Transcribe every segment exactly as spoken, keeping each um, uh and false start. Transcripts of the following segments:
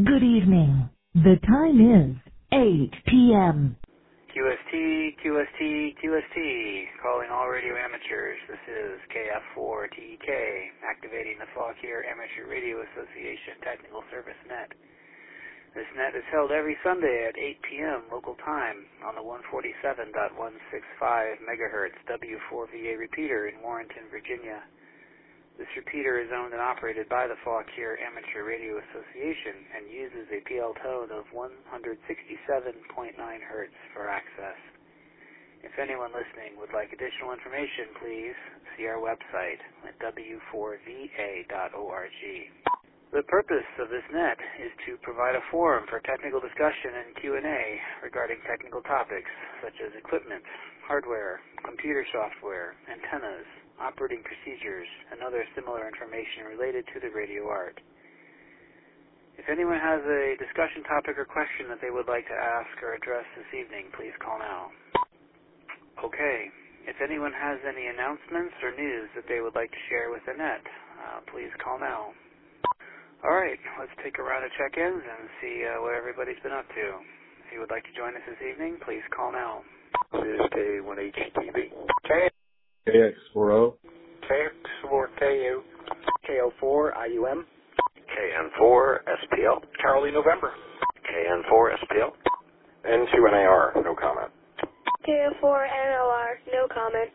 Good evening. The time is eight p.m. Q S T, Q S T, Q S T, calling all radio amateurs. This is K F four T E K, activating the Fauquier Amateur Radio Association Technical Service Net. This net is held every Sunday at eight p.m. local time on the one forty-seven point one six five megahertz W four V A repeater in Warrenton, Virginia. This repeater is owned and operated by the Fauquier Amateur Radio Association and uses a P L tone of one sixty-seven point nine hertz for access. If anyone listening would like additional information, please see our website at w four v a dot org. The purpose of this net is to provide a forum for technical discussion and Q and A regarding technical topics such as equipment, hardware, computer software, antennas, operating procedures, and other similar information related to the radio art. If anyone has a discussion topic or question that they would like to ask or address this evening, please call now. Okay, if anyone has any announcements or news that they would like to share with the net, uh, please call now. All right, let's take a round of check-ins and see uh, what everybody's been up to. If you would like to join us this evening, please call now. This is K one H T V. K K X four O. K X four K U. K O four I U M. K N four S P L. Charlie November. K N four S P L. N two N A R, no comment. K O four N O R, no comment.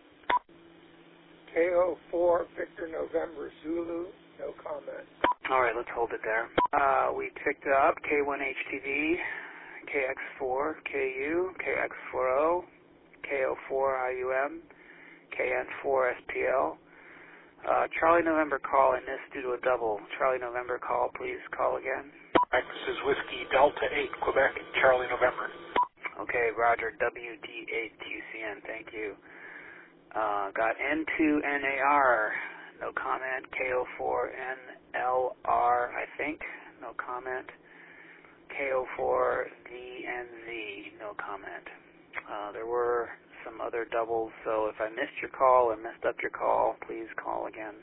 K O four Victor November Zulu, no comment. All right, let's hold it there. Uh, we picked up K one H T V, K X four K U, K X four O, K O four I U M, K N four S P L. Uh, Charlie November call, and this due to a double. Charlie November call, please call again. X is Whiskey Delta eight, Quebec, Charlie November. Okay, Roger, W D eight Q C N, thank you. Uh, got N two N A R, no comment. K O four N L R, I think, no comment. K O four V N Z, no comment. Uh, there were some other doubles, so if I missed your call or messed up your call, please call again.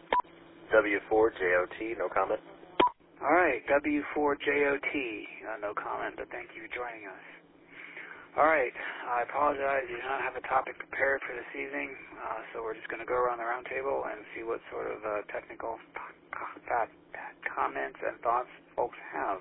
W four J O T, no comment. All right, W four J O T, uh, no comment, but thank you for joining us. All right, I apologize, you do not have a topic prepared for this evening, uh, so we're just going to go around the round table and see what sort of uh, technical comments and thoughts folks have.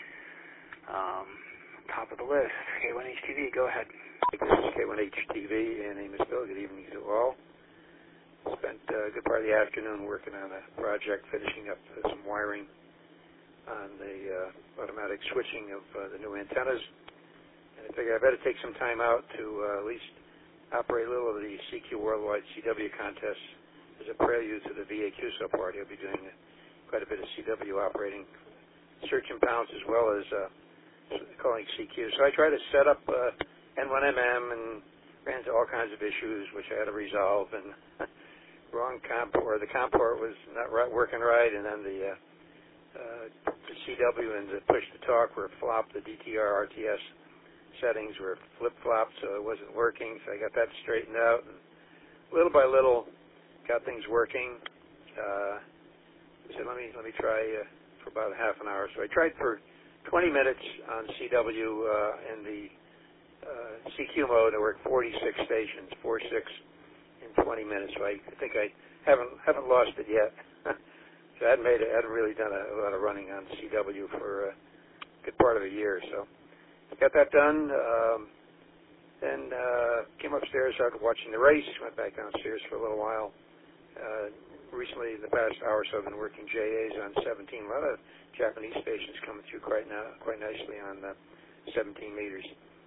Um, top of the list, K one H T V, go ahead. This is K one H T V, and name is Bill. Good evening to all. Spent a good part of the afternoon working on a project, finishing up some wiring on the uh, automatic switching of uh, the new antennas. And I figured I better take some time out to uh, at least operate a little of the C Q Worldwide C W contest as a prelude to the V A Q S O party. I'll be doing uh, quite a bit of C W operating, search and bounce, as well as uh, calling C Q. So I tried to set up uh, N one M M and ran into all kinds of issues which I had to resolve, and wrong comp, or the comp port was not right, working right, and then the, uh, uh, the C W and the push to talk were flopped. The D T R R T S settings were flip-flopped, so it wasn't working, so I got that straightened out, and little by little got things working. Uh, I said, let me, let me try uh, for about half an hour. So I tried for twenty minutes on C W uh, in the uh, C Q mode. I worked forty-six stations, four six in twenty minutes, so I think I haven't haven't lost it yet. So I hadn't, made it, I hadn't really done a, a lot of running on C W for a good part of a year, so got that done. Um, then uh, came upstairs, started watching the race, went back downstairs for a little while. Uh, recently, in the past hour or so, I've been working J As on seventeen. A lot of Japanese stations coming through quite, now, quite nicely on uh, seventeen meters.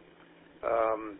Um,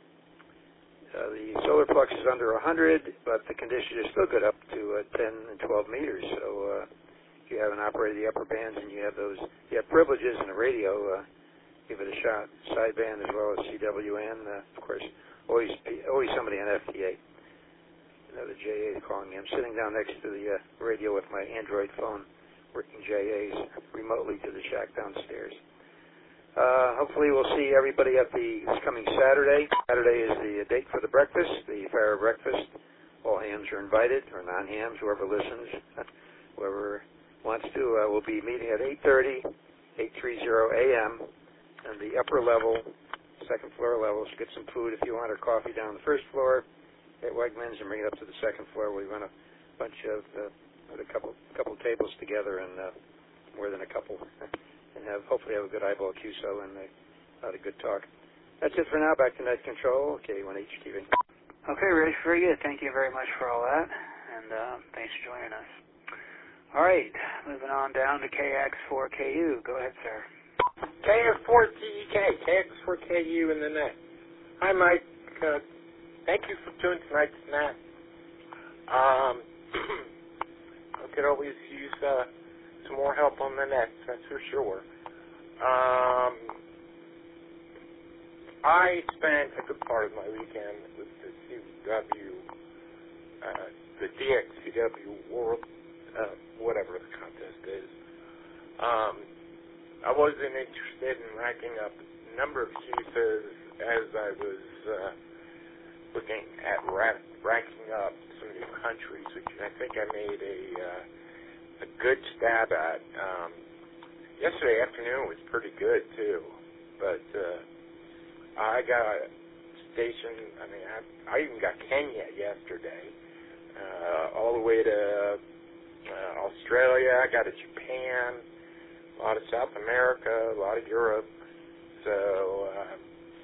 uh, the solar flux is under one hundred, but the condition is still good up to uh, ten and twelve meters. So uh, if you haven't operated the upper bands and you have those, you have privileges in the radio, uh, give it a shot. Sideband as well as C W N, uh, of course, always always somebody on F T A. Another J A calling me. I'm sitting down next to the uh, radio with my Android phone, working J As remotely to the shack downstairs. Uh, hopefully we'll see everybody at the this coming Saturday. Saturday is the date for the breakfast, the Fire Breakfast. All hams are invited, or non-hams, whoever listens, whoever wants to. Uh, we'll be meeting at eight thirty eight thirty A M, and the upper level, second floor level, is get some food if you want, or coffee down the first floor at Wegmans, and bring it up to the second floor. We run a bunch of, uh, put a couple couple tables together, and uh, more than a couple, and have hopefully have a good eyeball Q S O and a lot of good talk. That's it for now. Back to Net Control, K one H T V. Okay, Rich, very good. Thank you very much for all that, and uh, thanks for joining us. All right, moving on down to K X four K U. Go ahead, sir. K X four T E K, K X four K U in the net. Hi, Mike. Uh, thank you for doing tonight's net. Um, I could always use uh, some more help on the net, that's for sure. Um, I spent a good part of my weekend with the C W, uh, the D X C W World, uh, whatever the contest is. Um, I wasn't interested in racking up a number of uses as I was uh, looking at ra- racking up some new countries, which I think I made a uh, a good stab at. Um, yesterday afternoon was pretty good too, but uh, I got a station. I mean, I, I even got Kenya yesterday, uh, all the way to uh, Australia. I got to Japan. A lot of South America, a lot of Europe. So um,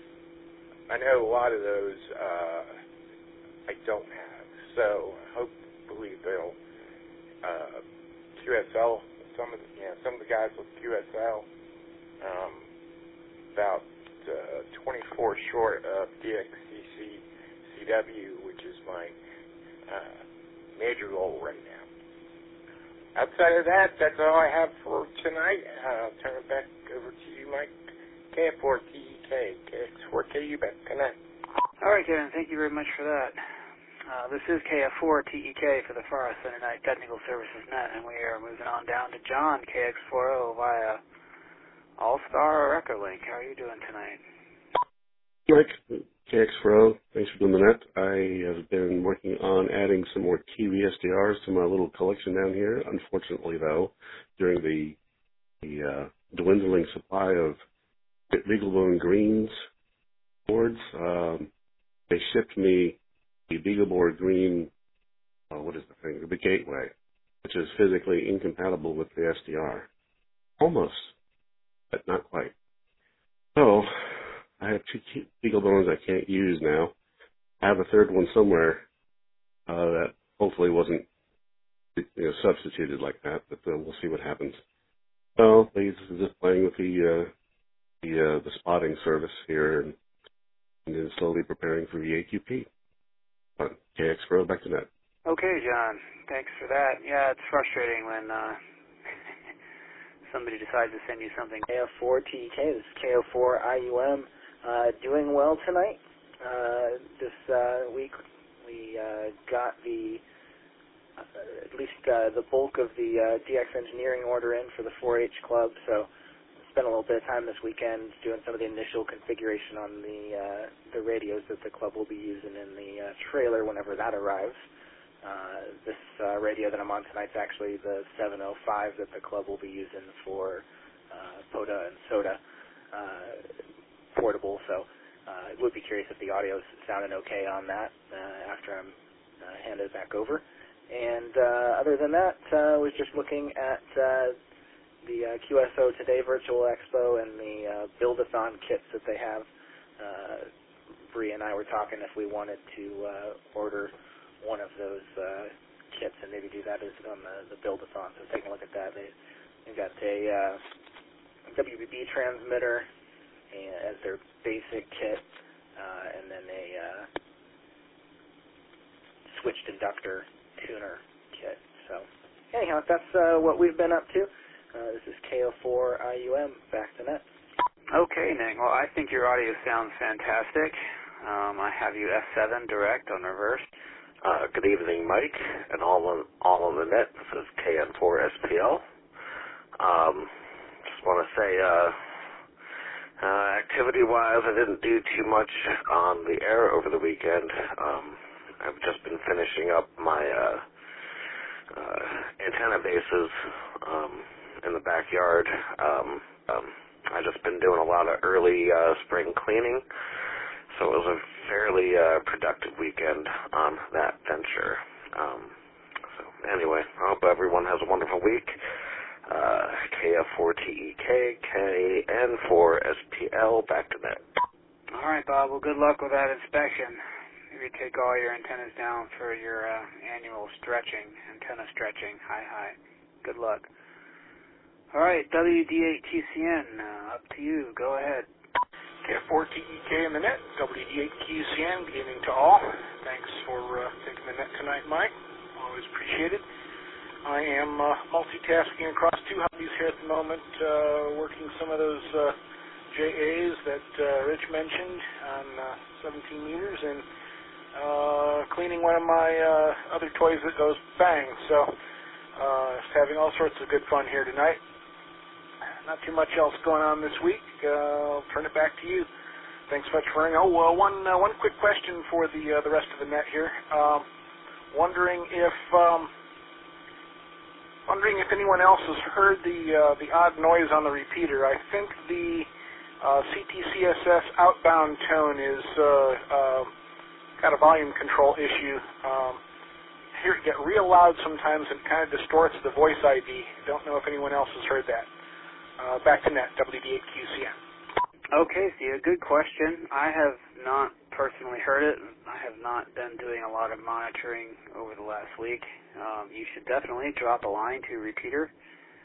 I know a lot of those uh, I don't have. So hopefully they'll uh, Q S L some of the, you know, some of the guys with Q S L um, about uh, twenty-four short of D X C C C W, which is my uh, major goal right now. Outside of that, that's all I have for tonight. I'll turn it back over to you, Mike. K F four T E K, K X four K U, back to net. All right, Kevin, thank you very much for that. Uh, this is K F four T E K for the Forest Center Night Technical Services Net, and we are moving on down to John, K X four O, via All-Star Echolink. How are you doing tonight? Mike, K X four O, thanks for doing the net. I have been working on adding some more Kiwi S D Rs to my little collection down here. Unfortunately, though, during the, the uh, dwindling supply of BeagleBone Greens boards, um, they shipped me the BeagleBoard Green, uh, what is the thing, the Gateway, which is physically incompatible with the S D R. Almost, but not quite. So, I have two BeagleBones I can't use now. I have a third one somewhere uh, that hopefully wasn't you know, substituted like that, but uh, we'll see what happens. So, this is just playing with the uh, the, uh, the spotting service here and, and then slowly preparing for the A Q P. Uh, K X four O, back to net. Okay, John. Thanks for that. Yeah, it's frustrating when uh, somebody decides to send you something. K F four T E K, this is K O four I U M. Uh, doing well tonight. Uh, this uh, week we uh, got the, uh, at least uh, the bulk of the uh, D X engineering order in for the four H club, so spent a little bit of time this weekend doing some of the initial configuration on the uh, the radios that the club will be using in the uh, trailer whenever that arrives. Uh, this uh, radio that I'm on tonight is actually the seven oh five that the club will be using for uh, POTA and SOTA uh, portable, so uh, I would be curious if the audio is sounding okay on that uh, after I'm uh, handed it back over. And uh, other than that, I uh, was just looking at uh, the uh, Q S O Today Virtual Expo and the uh, Build-a-thon kits that they have. Uh, Bree and I were talking if we wanted to uh, order one of those uh, kits and maybe do that as on the, the Build-a-thon. So taking a look at that, they, they've got a uh, W B B transmitter as their basic kit, uh, and then a uh, switched inductor tuner kit. So anyhow, that's uh, what we've been up to. Uh, this is K O four I U M, back to net. Okay, Nick. Well, I think your audio sounds fantastic. Um, I have you F seven direct on reverse. Uh, good evening, Mike, and all on all on the net. This is K N four S P L. Um, just want to say, uh, uh, activity-wise, I didn't do too much on the air over the weekend. Um, I've just been finishing up my uh, uh, antenna bases um, in the backyard. Um, Um, I just been doing a lot of early uh, spring cleaning, so it was a fairly uh, productive weekend on that venture. Um, so anyway, I hope everyone has a wonderful week. Uh, K F four T E K, K N four S P L, back to that. All right, Bob. Well, good luck with that inspection. Maybe take all your antennas down for your uh, annual stretching, antenna stretching. Hi, hi. Good luck. All right, W D eight Q C N, uh, up to you. Go ahead. K F four T E K in the net, W D eight Q C N, good evening to all. Thanks for uh, taking the net tonight, Mike. Always appreciated. I am uh, multitasking across two hobbies here at the moment, uh, working some of those uh, J As that uh, Rich mentioned on uh, seventeen meters and uh, cleaning one of my uh, other toys that goes bang. So uh, having all sorts of good fun here tonight. Not too much else going on this week. Uh, I'll turn it back to you. Thanks much for ringing. Oh, uh, one uh, one quick question for the uh, the rest of the net here. Um, wondering if um, wondering if anyone else has heard the uh, the odd noise on the repeater. I think the uh, C T C S S outbound tone is uh, uh, got a volume control issue. Um, hear it get real loud sometimes and kind of distorts the voice I D. Don't know if anyone else has heard that. Uh, back to net, W D eight Q C N. Okay, Steve, good question. I have not personally heard it. I have not been doing a lot of monitoring over the last week. Um, you should definitely drop a line to repeater.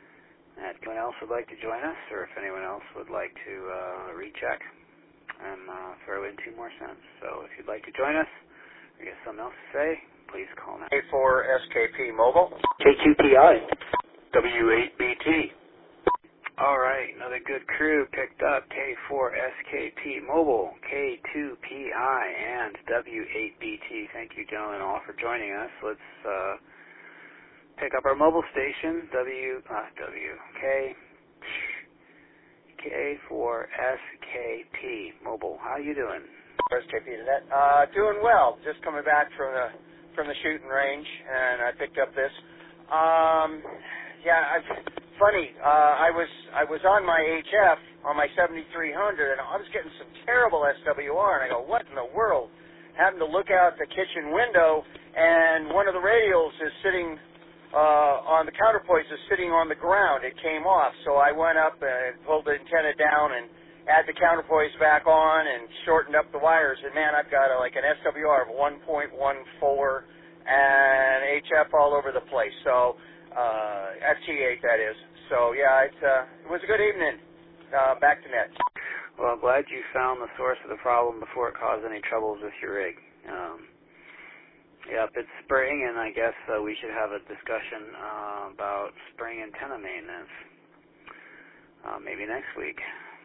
If anyone else would like to join us, or if anyone else would like to uh, recheck and uh, throw in two more cents. So if you'd like to join us, or you have something else to say, please call now. K four S K P Mobile. K two P I. W eight B T. All right, another good crew picked up K four S K P Mobile, K two P I, and W eight B T. Thank you, gentlemen, all for joining us. Let's uh, pick up our mobile station, W, uh, W, K, K four S K P Mobile. How you doing? S K P Internet. Uh, doing well. Just coming back from the from the shooting range, and I picked up this. Um, yeah, I. Funny, uh, I was I was on my H F on my seventy-three hundred, and I was getting some terrible S W R, and I go, what in the world? Happened to look out the kitchen window, and one of the radials is sitting uh, on the counterpoise is sitting on the ground. It came off, so I went up and pulled the antenna down and add the counterpoise back on and shortened up the wires, and man, I've got a, like an S W R of one point one four and H F all over the place. So uh, F T eight, that is. So, yeah, it, uh, it was a good evening. Uh, back to net. Well, I'm glad you found the source of the problem before it caused any troubles with your rig. Um, yep, it's spring, and I guess uh, we should have a discussion uh, about spring antenna maintenance uh, maybe next week.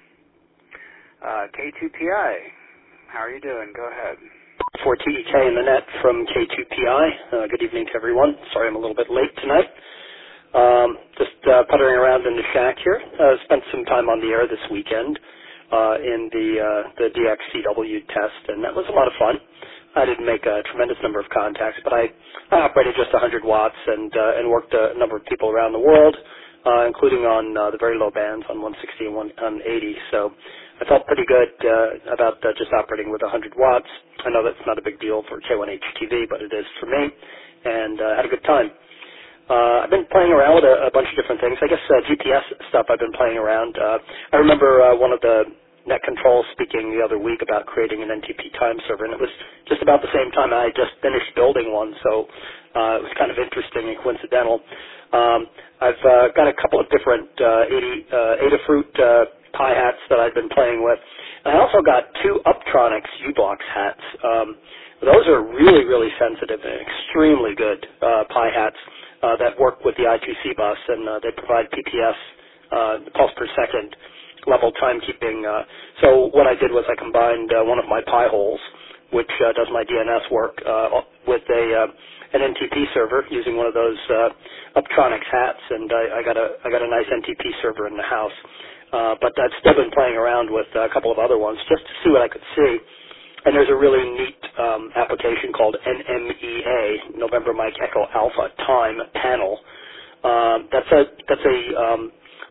Uh, K two P I, how are you doing? Go ahead. four T E K in the net from K two P I. Uh, good evening to everyone. Sorry I'm a little bit late tonight. Um, just uh, puttering around in the shack here. Uh, spent some time on the air this weekend uh, in the uh, the D X C W test, and that was a lot of fun. I didn't make a tremendous number of contacts, but I, I operated just one hundred watts and uh, and worked a number of people around the world, uh, including on uh, the very low bands on one sixty and one eighty. So I felt pretty good uh, about uh, just operating with one hundred watts. I know that's not a big deal for K one H T V, but it is for me, and uh, had a good time. Uh, I've been playing around with a, a bunch of different things. I guess uh, G P S stuff I've been playing around. Uh, I remember uh, one of the net controls speaking the other week about creating an N T P time server, and it was just about the same time I had just finished building one, so uh, it was kind of interesting and coincidental. Um, I've uh, got a couple of different uh, eighty, uh, Adafruit uh, Pi hats that I've been playing with, and I also got two Uptronics U-Blox hats. Um, those are really, really sensitive and extremely good uh, Pi hats. Uh, that work with the I two C bus, and uh, they provide P P S, uh, pulse per second level timekeeping. Uh, so what I did was I combined uh, one of my Pi holes, which uh, does my D N S work, uh, with a uh, an N T P server using one of those uh, Uptronics hats, and I, I got a I got a nice N T P server in the house. Uh, but I've still been playing around with a couple of other ones just to see what I could see. And there's a really neat um, application called N M E A, November Mike Echo Alpha Time Panel. Um, that's a that's a, um, a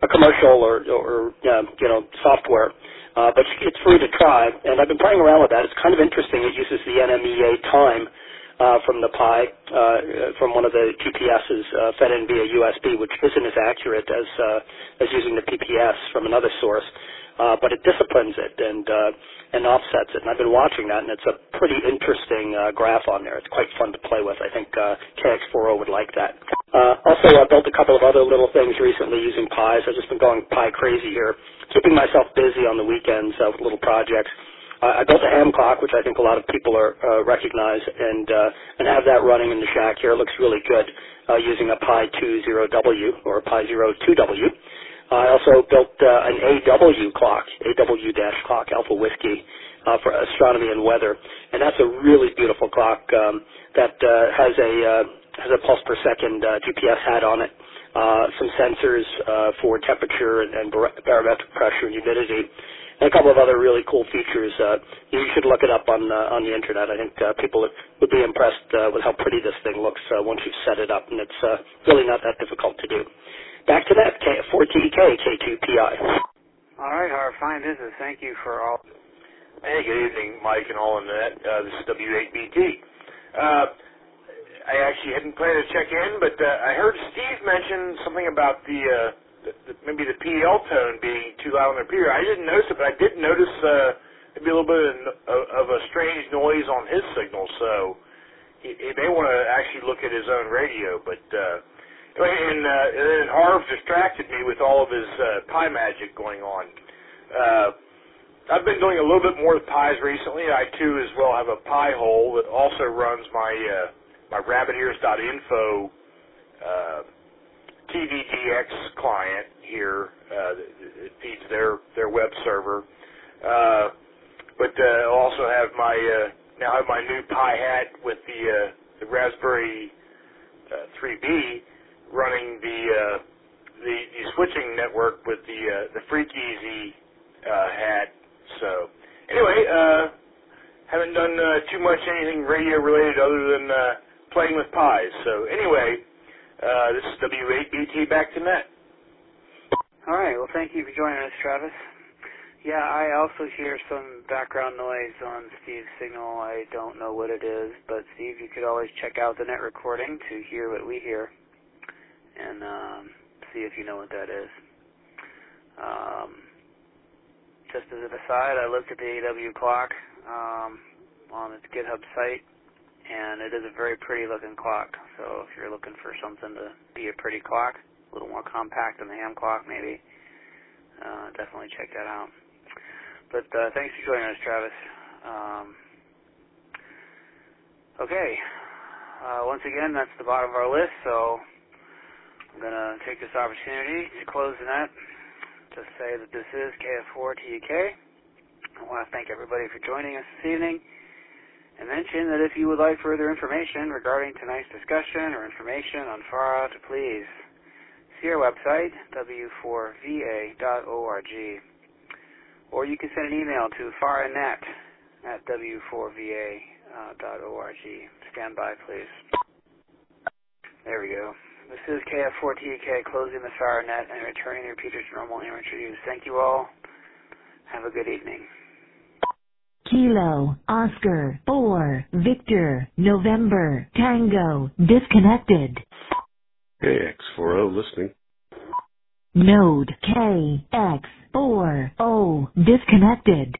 a commercial or, or uh, you know, software. Uh, but it's free to try, and I've been playing around with that. It's kind of interesting. It uses the N M E A time uh, from the Pi, uh, from one of the G P S's uh, fed in via U S B, which isn't as accurate as uh, as using the P P S from another source. Uh, but it disciplines it and uh, and offsets it. And I've been watching that, and it's a pretty interesting uh, graph on there. It's quite fun to play with. I think uh, K X four O would like that. Uh, also, I built a couple of other little things recently using Pis. I've just been going Pi crazy here, keeping myself busy on the weekends uh, with little projects. Uh, I built a ham clock, which I think a lot of people are uh, recognize, and uh, and have that running in the shack here. It looks really good uh, using a Pi two zero W or a Pi zero two W. I also built uh, an A W clock, A W-clock, Alpha Whiskey, uh, for astronomy and weather, and that's a really beautiful clock um, that uh, has a uh, has a pulse per second uh, G P S hat on it, uh, some sensors uh, for temperature and, and bar- barometric pressure and humidity, and a couple of other really cool features. Uh, you should look it up on uh, on the internet. I think uh, people would be impressed uh, with how pretty this thing looks uh, once you've set it up, and it's uh, really not that difficult to do. Back to that, K four T E K, K two P I. All right, our fine business. Thank you for all. Hey, good evening, Mike and all in that. Uh, this is W eight B T. Uh, I actually hadn't planned to check in, but uh, I heard Steve mention something about the, uh, the, the maybe the P L tone being too loud on the repeater. I didn't notice it, but I did notice uh, maybe a little bit of, of a strange noise on his signal, so he, he may want to actually look at his own radio, but... Uh, And, uh, and then Harv distracted me with all of his uh, Pi magic going on. Uh, I've been doing a little bit more with Pis recently. I, too, as well have a Pi hole that also runs my uh, my rabbit ears dot info uh, T V D X client here. Uh, it feeds their, their web server. Uh, but uh, I also have my, uh, now have my new Pi hat with the, uh, the Raspberry uh, three B running the, uh, the the switching network with the uh, the Freakeasy uh, hat. So anyway, uh, haven't done uh, too much anything radio related other than uh, playing with Pis. So anyway, uh, this is W eight B T back to net. All right. Well, thank you for joining us, Travis. Yeah, I also hear some background noise on Steve's signal. I don't know what it is, but Steve, you could always check out the net recording to hear what we hear and um, see if you know what that is. Um, just as an aside, I looked at the A W clock um, on its GitHub site, and it is a very pretty looking clock. So if you're looking for something to be a pretty clock, a little more compact than the ham clock maybe, uh, definitely check that out. But uh, thanks for joining us, Travis. Um, okay, uh, once again, that's the bottom of our list, so I'm going to take this opportunity to close the net to say that this is K F four T E K. I want to thank everybody for joining us this evening and mention that if you would like further information regarding tonight's discussion or information on FARA, to please see our website, w four v a dot org. Or you can send an email to faranet at w four v a dot org. Stand by, please. There we go. This is K F four T E K closing the FARAnet and returning the repeaters to normal amateur use. Thank you all. Have a good evening. Kilo, Oscar, four, Victor, November, Tango, disconnected. K X four O listening. Node K X four O disconnected.